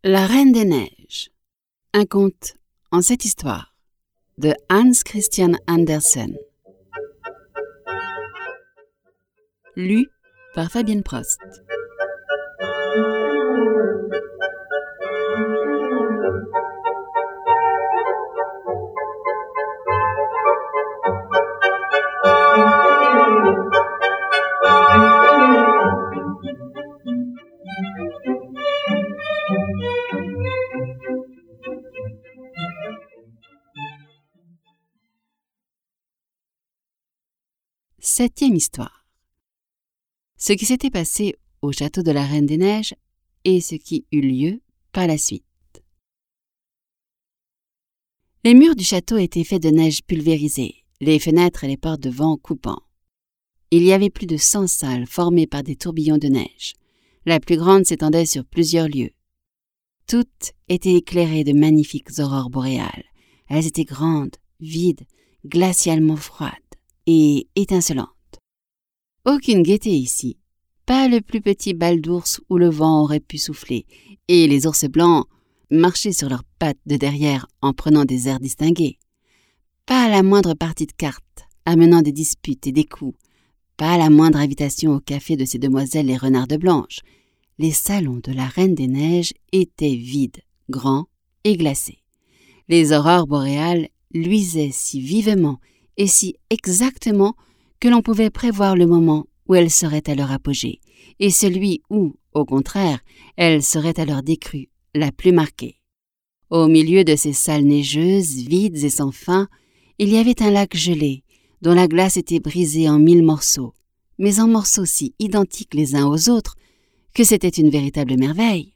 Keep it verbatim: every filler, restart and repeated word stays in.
La Reine des Neiges, un conte en sept histoires de Hans Christian Andersen. Lu par Fabienne Prost. Septième histoire. Ce qui s'était passé au château de la Reine des Neiges et ce qui eut lieu par la suite. Les murs du château étaient faits de neige pulvérisée, les fenêtres et les portes de vent coupant. Il y avait plus de cent salles formées par des tourbillons de neige. La plus grande s'étendait sur plusieurs lieues. Toutes étaient éclairées de magnifiques aurores boréales. Elles étaient grandes, vides, glacialement froides et étincelantes. Aucune gaieté ici, pas le plus petit bal d'ours où le vent aurait pu souffler, et les ours blancs marchaient sur leurs pattes de derrière en prenant des airs distingués. Pas la moindre partie de cartes, amenant des disputes et des coups, pas la moindre invitation au café de ces demoiselles les renardes blanches. Les salons de la Reine des Neiges étaient vides, grands et glacés. Les aurores boréales luisaient si vivement et si exactement que l'on pouvait prévoir le moment où elles seraient à leur apogée, et celui où, au contraire, elles seraient à leur décrue la plus marquée. Au milieu de ces salles neigeuses, vides et sans fin, il y avait un lac gelé, dont la glace était brisée en mille morceaux, mais en morceaux si identiques les uns aux autres que c'était une véritable merveille.